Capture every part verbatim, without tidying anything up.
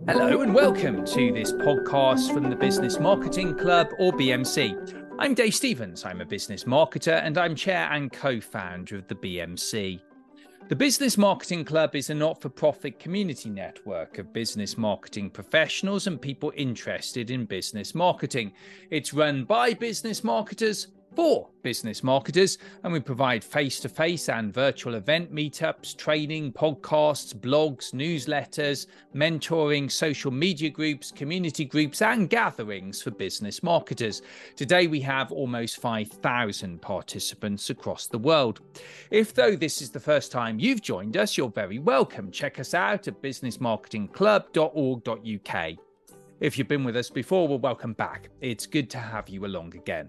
Hello and welcome to this podcast from the Business Marketing Club, or B M C. I'm Dave Stevens. I'm a business marketer and I'm chair and co-founder of the B M C. The Business Marketing Club is a not-for-profit community network of business marketing professionals and people interested in business marketing. It's run by business marketers for business marketers, and we provide face-to-face and virtual event meetups, training, podcasts, blogs, newsletters, mentoring, social media groups, community groups, and gatherings for business marketers. Today, we have almost five thousand participants across the world. If, though, this is the first time you've joined us, you're very welcome. Check us out at business marketing club dot org dot U K. If you've been with us before, well, welcome back. It's good to have you along again.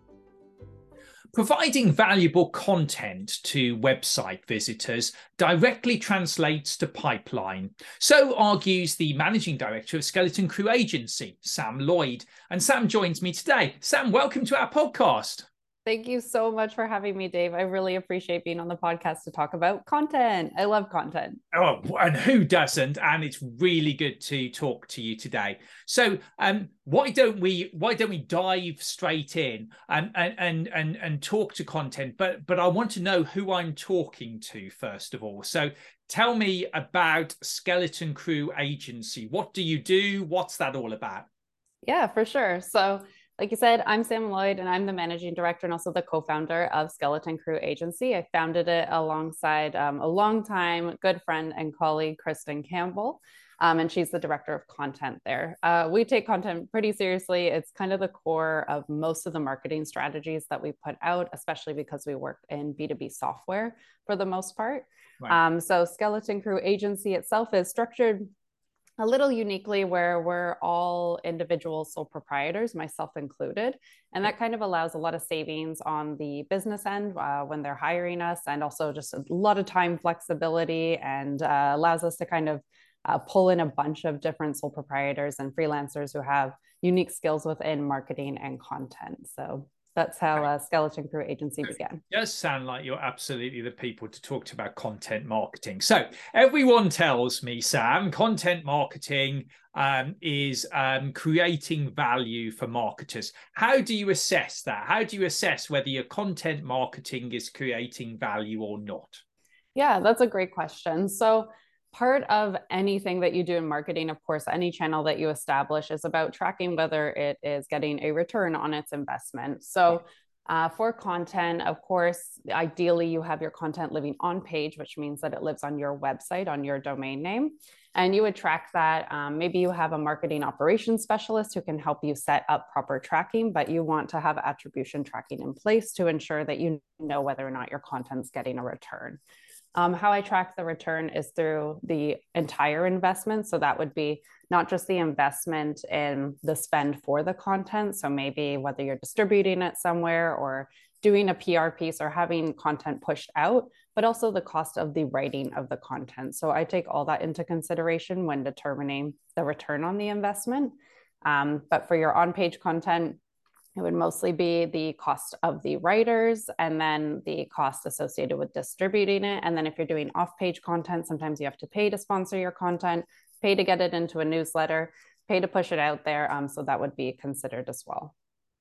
Providing valuable content to website visitors directly translates to pipeline. So argues the managing director of Skeleton Crew Agency, Sam Lloyd. And Sam joins me today. Sam, welcome to our podcast. Thank you so much for having me, Dave. I really appreciate being on the podcast to talk about content. I love content. Oh, and who doesn't? And it's really good to talk to you today. So, um, why don't we why don't we dive straight in and and and and, and talk to content? But but I want to know who I'm talking to first of all. So, tell me about Skeleton Crew Agency. What do you do? What's that all about? Yeah, for sure. So, like you said, I'm Sam Lloyd, and I'm the managing director and also the co-founder of Skeleton Crew Agency. I founded it alongside um, a longtime good friend and colleague, Kristen Campbell, um, and she's the director of content there. Uh, we take content pretty seriously. It's kind of the core of most of the marketing strategies that we put out, especially because we work in B two B software for the most part. Right. Um, so Skeleton Crew Agency itself is structured a little uniquely where we're all individual sole proprietors, myself included. And that kind of allows a lot of savings on the business end uh, when they're hiring us, and also just a lot of time flexibility, and uh, allows us to kind of uh, pull in a bunch of different sole proprietors and freelancers who have unique skills within marketing and content. So that's how uh, Skeleton Crew Agency began. It does sound like you're absolutely the people to talk to about content marketing. So everyone tells me, Sam, content marketing um, is um, creating value for marketers. How do you assess that? How do you assess whether your content marketing is creating value or not? Yeah, that's a great question. So part of anything that you do in marketing, of course, any channel that you establish is about tracking whether it is getting a return on its investment. So uh, for content, of course, ideally you have your content living on page, which means that it lives on your website, on your domain name. And you would track that. Um, maybe you have a marketing operations specialist who can help you set up proper tracking, but you want to have attribution tracking in place to ensure that you know whether or not your content's getting a return. Um, how I track the return is through the entire investment. So that would be not just the investment in the spend for the content. So maybe whether you're distributing it somewhere or doing a P R piece or having content pushed out, but also the cost of the writing of the content. So I take all that into consideration when determining the return on the investment. Um, but for your on-page content, it would mostly be the cost of the writers and then the cost associated with distributing it. And then if you're doing off-page content, sometimes you have to pay to sponsor your content, pay to get it into a newsletter, pay to push it out there. Um, so that would be considered as well.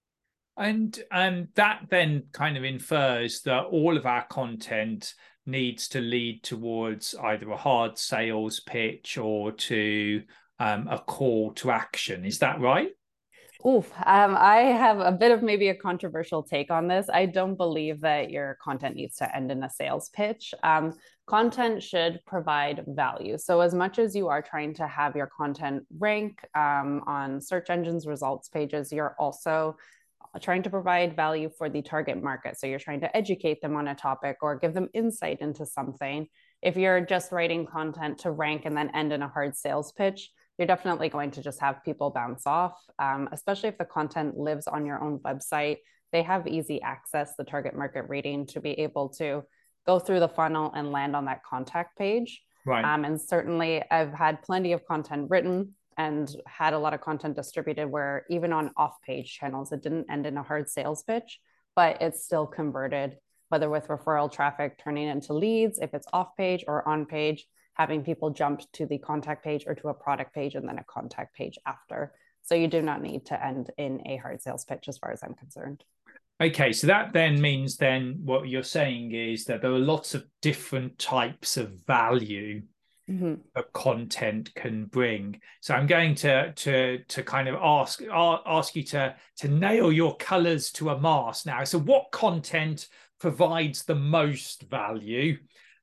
And um, that then kind of infers that all of our content needs to lead towards either a hard sales pitch or to um, a call to action. Is that right? Oof, um, I have a bit of maybe a controversial take on this. I don't believe that your content needs to end in a sales pitch. Um, content should provide value. So as much as you are trying to have your content rank um, on search engines results pages, you're also trying to provide value for the target market. So you're trying to educate them on a topic or give them insight into something. If you're just writing content to rank and then end in a hard sales pitch, you're definitely going to just have people bounce off, um, especially if the content lives on your own website. They have easy access, the target market rating, to be able to go through the funnel and land on that contact page. Right. Um, and certainly I've had plenty of content written and had a lot of content distributed where even on off-page channels, it didn't end in a hard sales pitch, but it's still converted, whether with referral traffic turning into leads, if it's off-page or on-page, having people jump to the contact page or to a product page and then a contact page after. So you do not need to end in a hard sales pitch as far as I'm concerned. Okay, so that then means then what you're saying is that there are lots of different types of value mm-hmm. that content can bring. So I'm going to to to kind of ask ask you to to nail your colors to a mast now. So what content provides the most value?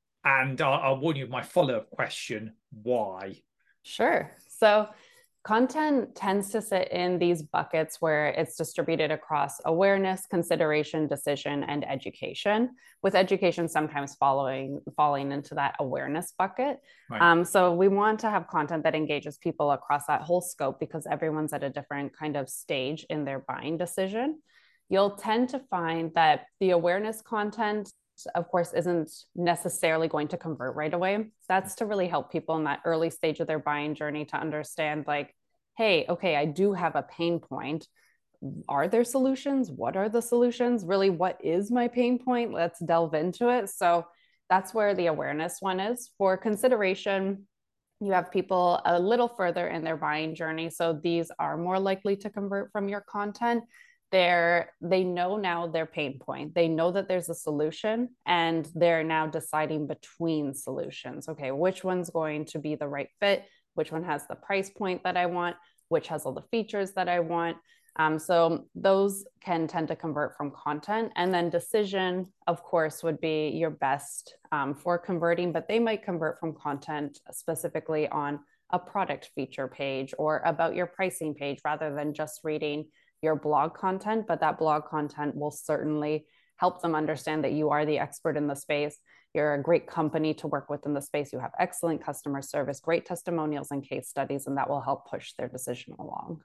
And I'll, I'll warn you of my follow-up question, why? Sure. So content tends to sit in these buckets where it's distributed across awareness, consideration, decision, and education, with education sometimes following falling into that awareness bucket. Right. Um, so we want to have content that engages people across that whole scope because everyone's at a different kind of stage in their buying decision. You'll tend to find that the awareness content, of course, isn't necessarily going to convert right away. That's to really help people in that early stage of their buying journey to understand, like, hey, okay, I do have a pain point. Are there solutions? What are the solutions? Really, what is my pain point? Let's delve into it. So that's where the awareness one is. For consideration, you have people a little further in their buying journey. So these are more likely to convert from your content. They're, they know now their pain point. They know that there's a solution and they're now deciding between solutions. Okay, which one's going to be the right fit? Which one has the price point that I want? Which has all the features that I want? Um, so those can tend to convert from content. And then decision, of course, would be your best um, for converting, but they might convert from content specifically on a product feature page or about your pricing page rather than just reading your blog content, but that blog content will certainly help them understand that you are the expert in the space. You're a great company to work with in the space. You have excellent customer service, great testimonials and case studies, and that will help push their decision along.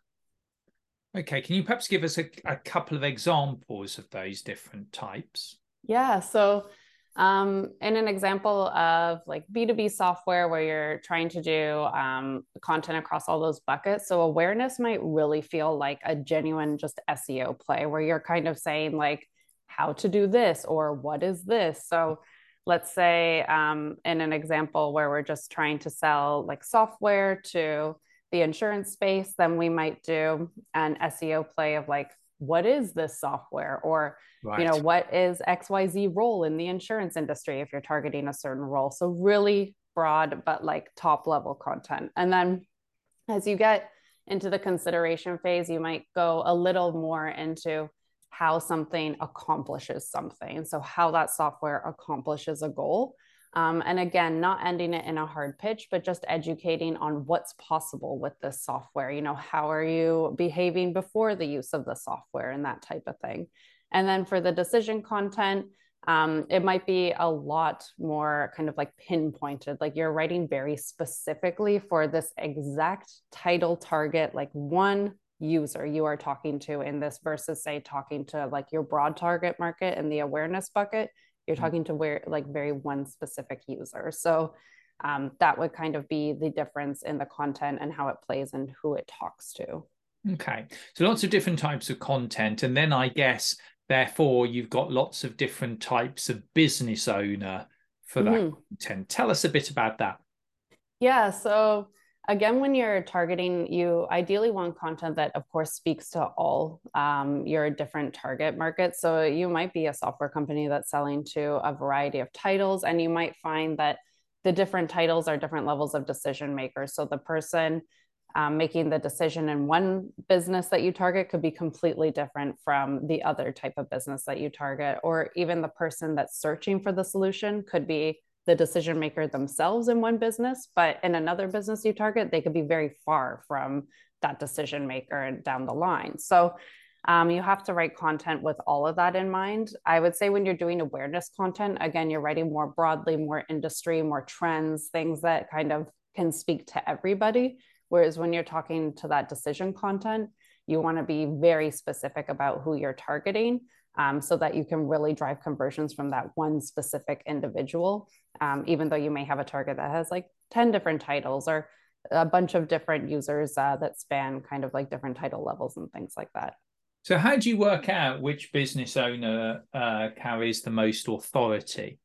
Okay, can you perhaps give us a, a couple of examples of those different types? Yeah, so Um, in an example of like B two B software where you're trying to do um, content across all those buckets. So awareness might really feel like a genuine just S E O play where you're kind of saying like how to do this or what is this? So let's say um, in an example where we're just trying to sell like software to the insurance space, then we might do an S E O play of like, what is this software? Or, right. you know, what is X Y Z role in the insurance industry if you're targeting a certain role? So really broad, but like top level content. And then as you get into the consideration phase, you might go a little more into how something accomplishes something. So how that software accomplishes a goal. Um, and again, not ending it in a hard pitch, but just educating on what's possible with this software. You know, how are you behaving before the use of the software and that type of thing. And then for the decision content, um, it might be a lot more kind of like pinpointed, like you're writing very specifically for this exact title target, like one user you are talking to in this versus say talking to like your broad target market in the awareness bucket. You're talking to where like very one specific user. So um, that would kind of be the difference in the content and how it plays and who it talks to. Okay. So lots of different types of content. And then I guess, therefore, you've got lots of different types of business owner for that mm-hmm. content. Tell us a bit about that. Yeah. So again, when you're targeting, you ideally want content that, of course, speaks to all um, your different target markets. So you might be a software company that's selling to a variety of titles, and you might find that the different titles are different levels of decision makers. So the person um, making the decision in one business that you target could be completely different from the other type of business that you target, or even the person that's searching for the solution could be the decision maker themselves in one business, but in another business you target, they could be very far from that decision maker and down the line. So um, you have to write content with all of that in mind. I would say when you're doing awareness content, again, you're writing more broadly, more industry, more trends, things that kind of can speak to everybody. Whereas when you're talking to that decision content, you want to be very specific about who you're targeting. Um, so that you can really drive conversions from that one specific individual, um, even though you may have a target that has like ten different titles or a bunch of different users uh, that span kind of like different title levels and things like that. So how do you work out which business owner uh, carries the most authority?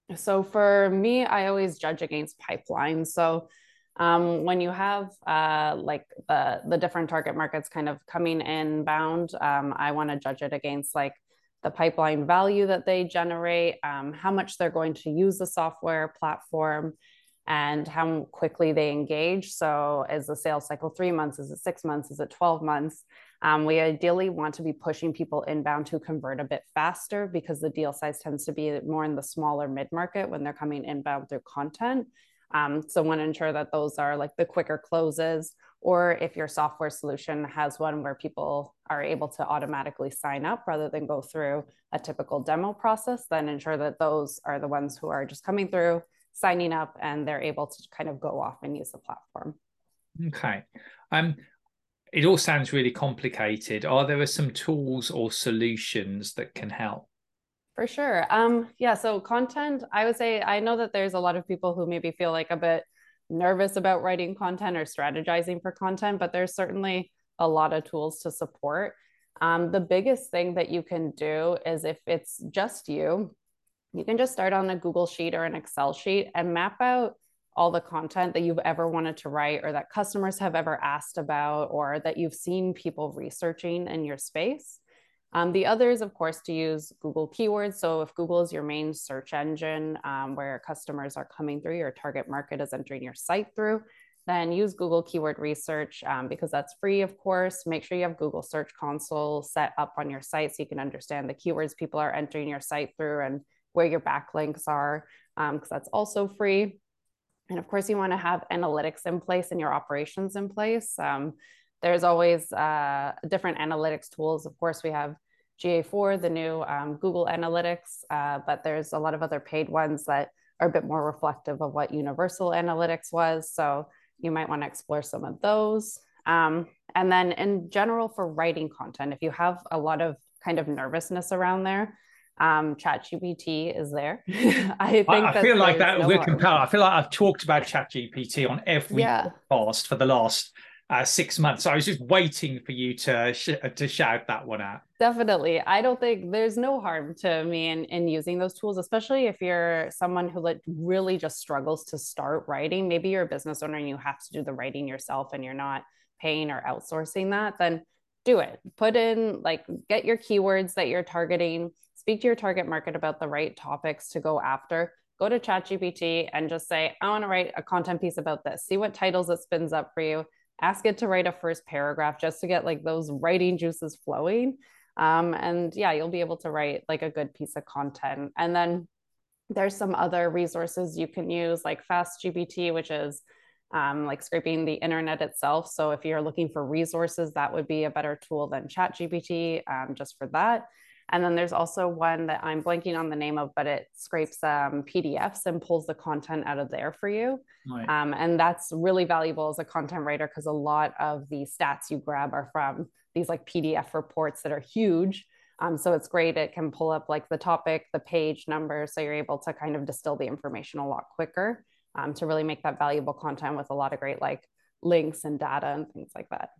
So for me, I always judge against pipelines. So um, when you have uh, like the the different target markets kind of coming inbound, um, I want to judge it against like the pipeline value that they generate, um, how much they're going to use the software platform, and how quickly they engage. So is the sales cycle three months? Is it six months? Is it twelve months? Um, we ideally want to be pushing people inbound to convert a bit faster because the deal size tends to be more in the smaller mid-market when they're coming inbound through content. Um, so want to ensure that those are like the quicker closes, or if your software solution has one where people are able to automatically sign up rather than go through a typical demo process, then ensure that those are the ones who are just coming through, signing up, and they're able to kind of go off and use the platform. Okay. Um, it all sounds really complicated. Are there some tools or solutions that can help? For sure. Um, yeah, so content, I would say I know that there's a lot of people who maybe feel like a bit nervous about writing content or strategizing for content, but there's certainly a lot of tools to support. Um, the biggest thing that you can do is if it's just you, you can just start on a Google Sheet or an Excel sheet and map out all the content that you've ever wanted to write or that customers have ever asked about or that you've seen people researching in your space. Um, the other is, of course, to use Google keywords. So if Google is your main search engine um, where customers are coming through, your target market is entering your site through, then use Google keyword research um, because that's free, of course. Make sure you have Google Search Console set up on your site so you can understand the keywords people are entering your site through and where your backlinks are, because um, that's also free. And of course, you want to have analytics in place and your operations in place. Um, there's always uh, different analytics tools. Of course, we have G A four, the new um, Google Analytics, uh, but there's a lot of other paid ones that are a bit more reflective of what Universal Analytics was. So you might want to explore some of those. Um, and then in general, for writing content, if you have a lot of kind of nervousness around there, um, ChatGPT is there. I think I, I that feel like there's that no we're harm. compelled. I feel like I've talked about ChatGPT on every Yeah, podcast for the last uh, six months. So I was just waiting for you to sh to shout that one out. definitely. I don't think there's no harm to me in, in using those tools, especially if you're someone who like really just struggles to start writing. Maybe you're a business owner and you have to do the writing yourself and you're not paying or outsourcing that, then do it. Put in like get your keywords that you're targeting, speak to your target market about the right topics to go after. Go to ChatGPT and just say, I want to write a content piece about this. See what titles it spins up for you. Ask it to write a first paragraph just to get like those writing juices flowing. Um, and yeah, you'll be able to write like a good piece of content. And then there's some other resources you can use, like FastGPT, which is um, like scraping the internet itself. So if you're looking for resources, that would be a better tool than ChatGPT um, just for that. And then there's also one that I'm blanking on the name of, but it scrapes um, P D Fs and pulls the content out of there for you. Right. Um, and that's really valuable as a content writer because a lot of the stats you grab are from these like P D F reports that are huge. Um, so it's great. It can pull up like the topic, the page number. So you're able to kind of distill the information a lot quicker um, to really make that valuable content with a lot of great like links and data and things like that.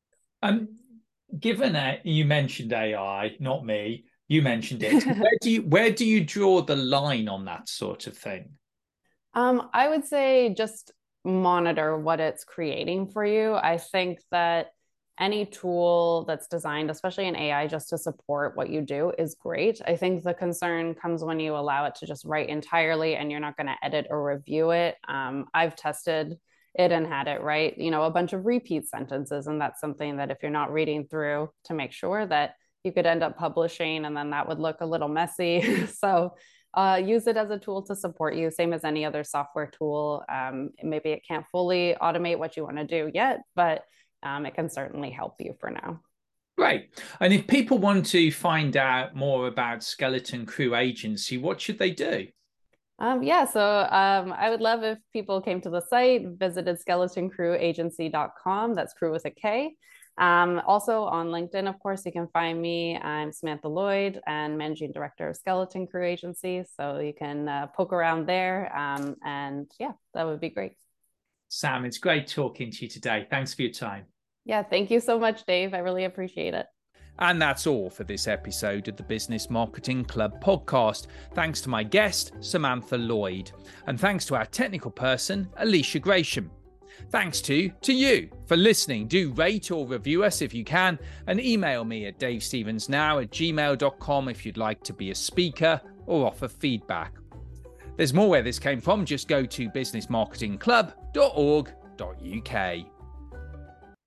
Um, given that you mentioned A I, not me, you mentioned it. Where do you where do you draw the line on that sort of thing? um, I would say just monitor what it's creating for you. I think that any tool that's designed, especially in A I, just to support what you do is great. I think the concern comes when you allow it to just write entirely and you're not going to edit or review it. Um, I've tested it and had it write, you know, a bunch of repeat sentences. And that's something that if you're not reading through to make sure that you could end up publishing and then that would look a little messy. So uh, use it as a tool to support you, same as any other software tool. Um, maybe it can't fully automate what you want to do yet, but um, it can certainly help you for now. Great. And if people want to find out more about Skeleton Crew Agency, what should they do? Um, yeah, so um, I would love if people came to the site, visited skeleton crew agency dot com. That's crew with a K. Um, also on LinkedIn, of course, you can find me. I'm Samantha Lloyd and Managing Director of Skeleton Crew Agency. So you can uh, poke around there. Um, and yeah, that would be great. Sam, it's great talking to you today. Thanks for your time. Yeah, thank you so much, Dave. I really appreciate it. And that's all for this episode of the Business Marketing Club podcast. Thanks to my guest, Samantha Lloyd, and thanks to our technical person, Alicia Gresham. Thanks to, to you for listening. Do rate or review us if you can, and email me at davestevensnow at gmail dot com if you'd like to be a speaker or offer feedback. There's more where this came from. Just go to business marketing club dot org dot U K.